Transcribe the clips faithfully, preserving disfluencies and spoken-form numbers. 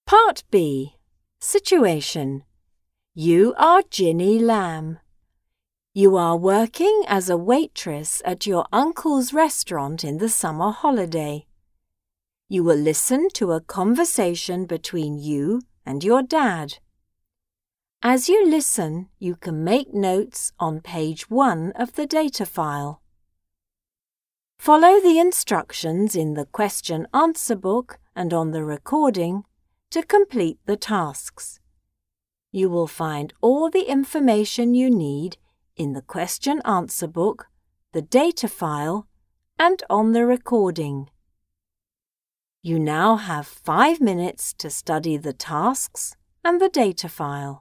Part B. Situation. You are Ginny Lamb. You are working as a waitress at your uncle's restaurant in the summer holiday. You will listen to a conversation between you and your dad. As you listen, you can make notes on page one of the data file. Follow the instructions in the question-answer book and on the recording to complete the tasks. You will find all the information you need in the question-answer book, the data file, and on the recording. You now have five minutes to study the tasks and the data file.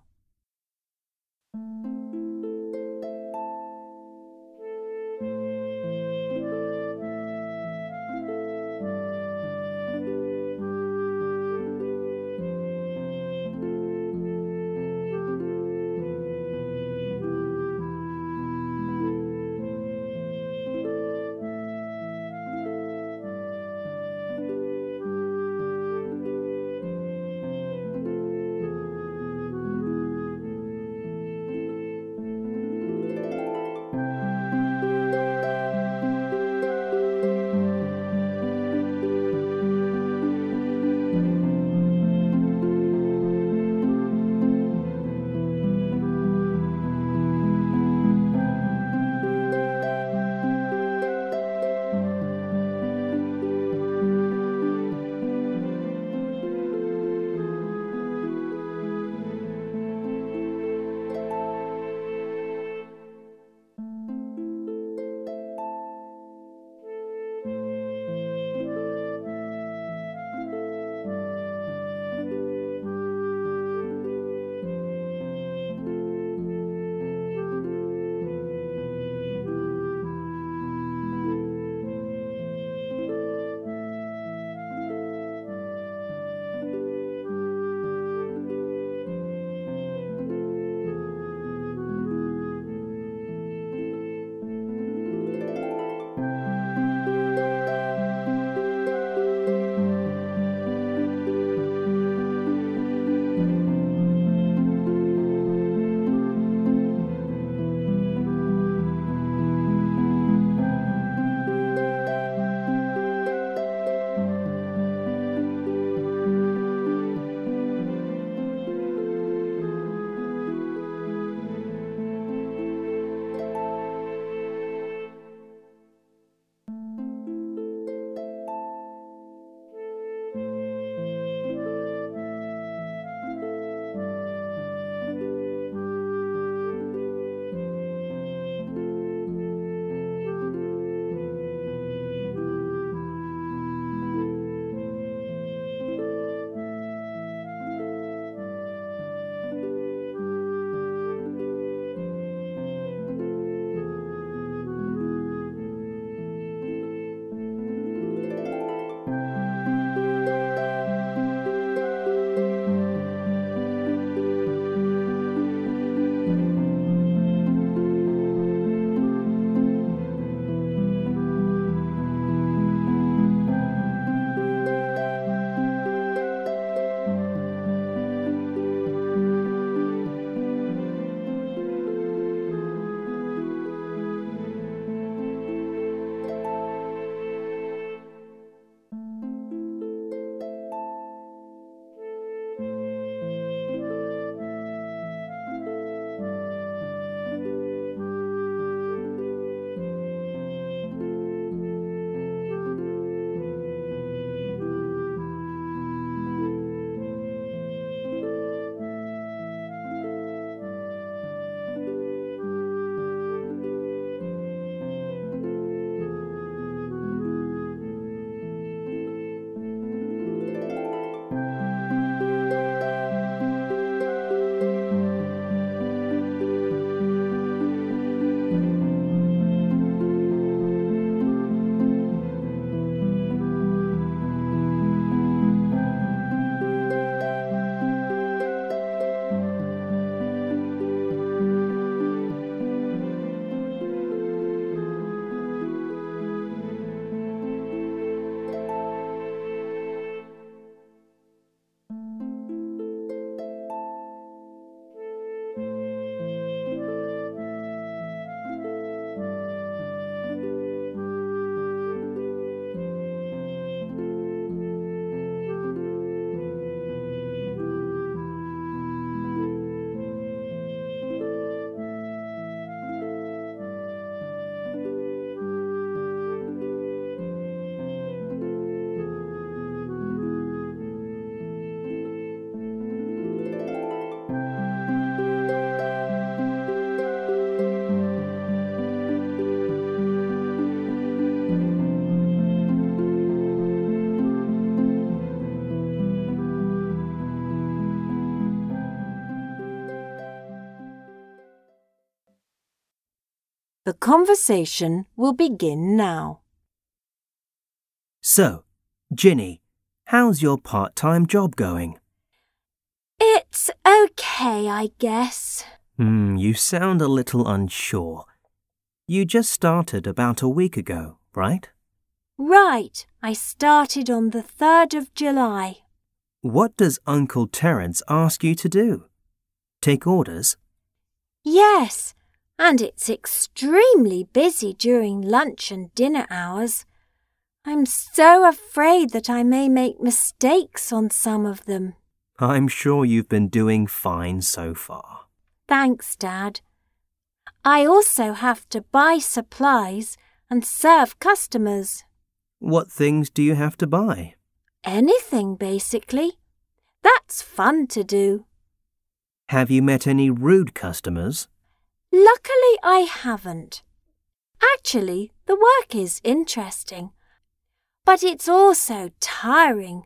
The conversation will begin now. So, Ginny, how's your part-time job going? It's okay, I guess. Hmm, you sound a little unsure. You just started about a week ago, right? Right, I started on the third of July. What does Uncle Terence ask you to do? Take orders? Yes, and it's extremely busy during lunch and dinner hours. I'm so afraid that I may make mistakes on some of them. I'm sure you've been doing fine so far. Thanks, Dad. I also have to buy supplies and serve customers. What things do you have to buy? Anything, basically. That's fun to do. Have you met any rude customers? Luckily, I haven't. Actually, the work is interesting, but it's also tiring.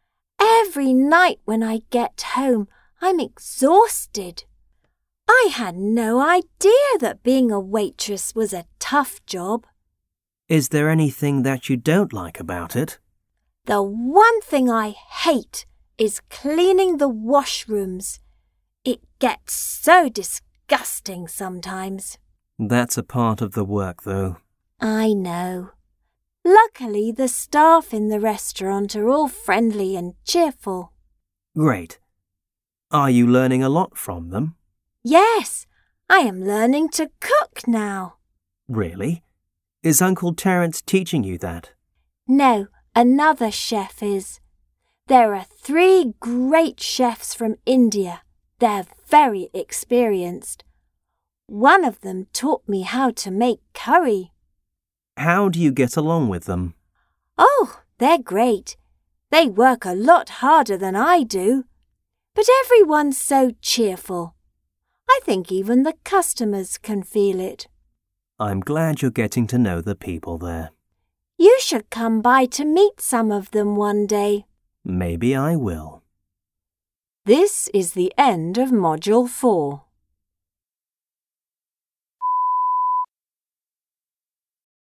Every night when I get home, I'm exhausted. I had no idea that being a waitress was a tough job. Is there anything that you don't like about it? The one thing I hate is cleaning the washrooms. It gets so disgusting sometimes. That's a part of the work, though. I know. Luckily, the staff in the restaurant are all friendly and cheerful. Great. Are you learning a lot from them? Yes, I am learning to cook now. Really? Is Uncle Terence teaching you that? No, another chef is. There are three great chefs from India. They're very experienced. One of them taught me how to make curry. How do you get along with them? Oh, they're great. They work a lot harder than I do. But everyone's so cheerful. I think even the customers can feel it. I'm glad you're getting to know the people there. You should come by to meet some of them one day. Maybe I will. This is the end of Module four.